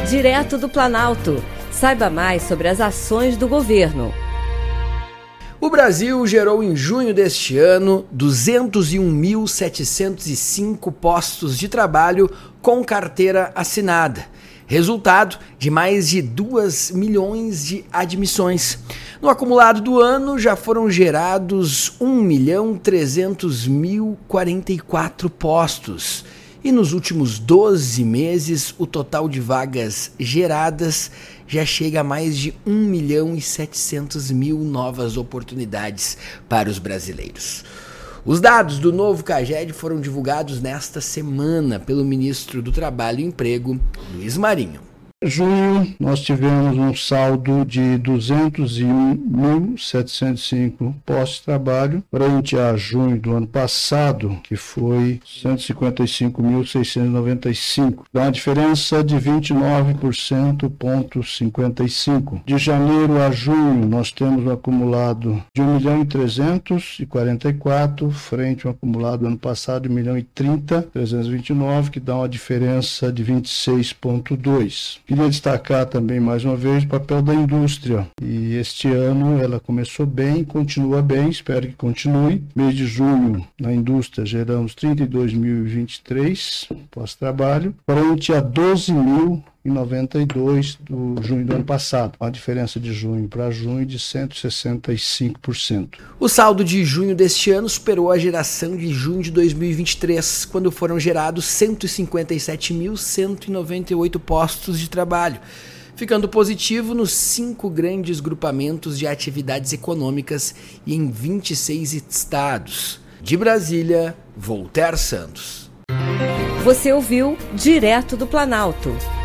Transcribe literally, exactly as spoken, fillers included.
Direto do Planalto. Saiba mais sobre as ações do governo. O Brasil gerou em junho deste ano duzentos e um mil setecentos e cinco postos de trabalho com carteira assinada, resultado de mais de dois milhões de admissões. No acumulado do ano já foram gerados um milhão trezentos mil e quarenta e quatro postos. E nos últimos doze meses, o total de vagas geradas já chega a mais de um milhão e setecentos mil novas oportunidades para os brasileiros. Os dados do novo CAGED foram divulgados nesta semana pelo ministro do Trabalho e Emprego, Luiz Marinho. Em junho, nós tivemos um saldo de duzentos e um mil setecentos e cinco postos de trabalho, frente a junho do ano passado, que foi cento e cinquenta e cinco mil seiscentos e noventa e cinco. Dá uma diferença de vinte e nove por cento, ponto cinquenta e cinco. De janeiro a junho, nós temos um acumulado de um milhão trezentos e quarenta e quatro, frente ao acumulado do ano passado de um milhão e trinta mil trezentos e vinte e nove, que dá uma diferença de vinte e seis ponto dois. Queria destacar também, mais uma vez, o papel da indústria. E este ano ela começou bem, continua bem, espero que continue. Mês de junho, na indústria, geramos trinta e dois mil e vinte e três pós-trabalho, frente a doze mil e noventa e dois do junho do ano passado. Uma diferença de junho para junho de cento e sessenta e cinco por cento. O saldo de junho deste ano superou a geração de junho de dois mil e vinte e três, quando foram gerados cento e cinquenta e sete mil cento e noventa e oito postos de trabalho, ficando positivo nos cinco grandes grupamentos de atividades econômicas e em vinte e seis estados. De Brasília, Voltaire Santos. Você ouviu Direto do Planalto.